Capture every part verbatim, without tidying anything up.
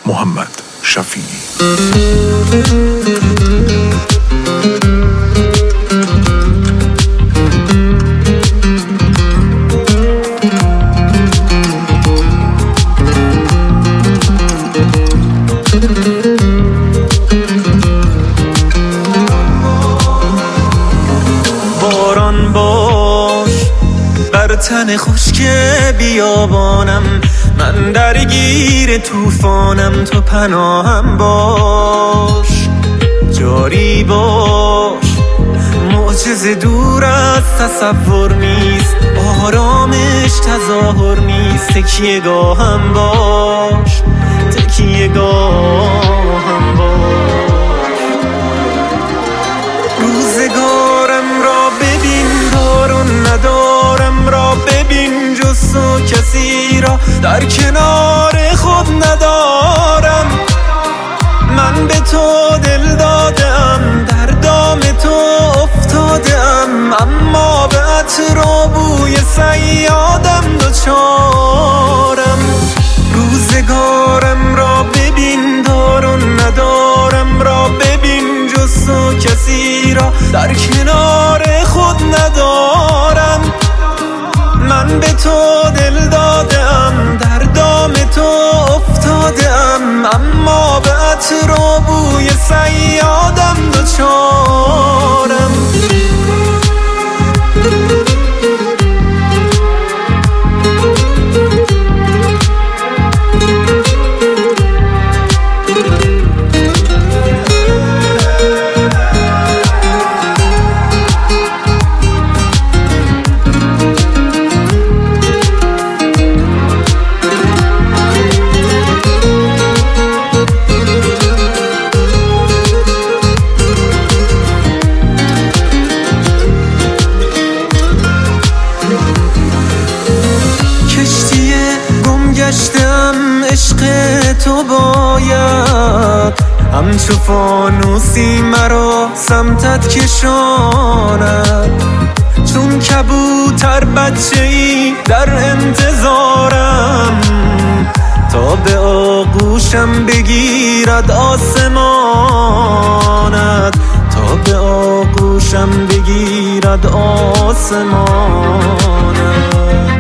محمد شفیعی. باران باش بر تن خشک بیابانم، من درگیر طوفانم، تو پناهم باش. جاری باش معجزه دور از تصور نیست، آرامش تظاهر نیست. تکیه گاهم باش، تکیه گاهم باش. روزگارم را ببین، دارون ندارم را ببین، جز تو کسی را در کنار خود ندارم. من به تو دل دادم، در دام تو افتادم، اما به عطر و بوی صیادم دوچارم. روزگارم را ببین، دارون ندارم را ببین، جز تو کسی را در کنار خود ندارم. من به تو دل دادم، در دام تو افتادم، اما به عطر و بوی صیادم دوچارم. گشتم عشق تو باید همچو فانوسی مرا سمتت کشاند. چون کبوتر بچه ای در انتظارم، تا به آغوشم بگیرد آسمانت، تا به آغوشم بگیرد آسمانت.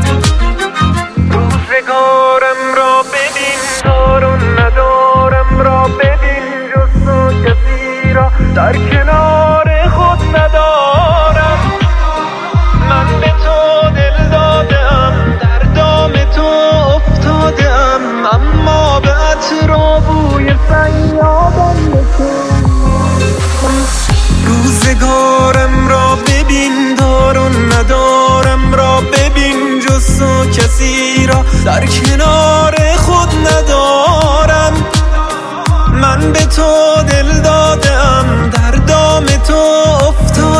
روزگارم را ببین، دارون ندارم را ببین، جز تو کسی را در کنار خود ندارم. من به تو دل دادم، در دام تو افتادم، اما به عطر و بوی صیادم دوچارم. روزگارم را ببین، دارون ندارم را ببین، جز تو کسی را در کنار خود ندارم. من به تو دل دادم، در دام تو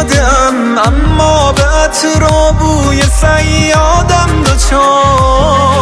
افتادم، اما به عطر و بوی صیادم دوچارم.